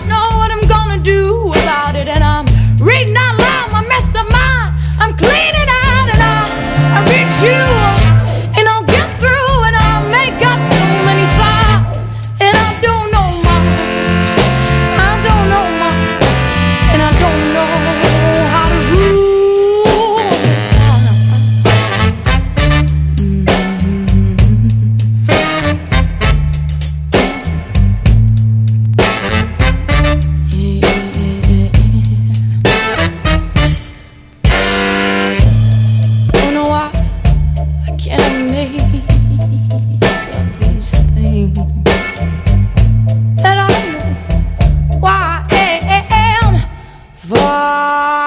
know what I'm gonna do about it. And I'm reading out loud my messed up mind. I'm cleaning out and I reach you and I'll get through and I'll make up so many thoughts. And I don't know mine. I don't know mine. And I don't know how to rule this heart. That I know why I am far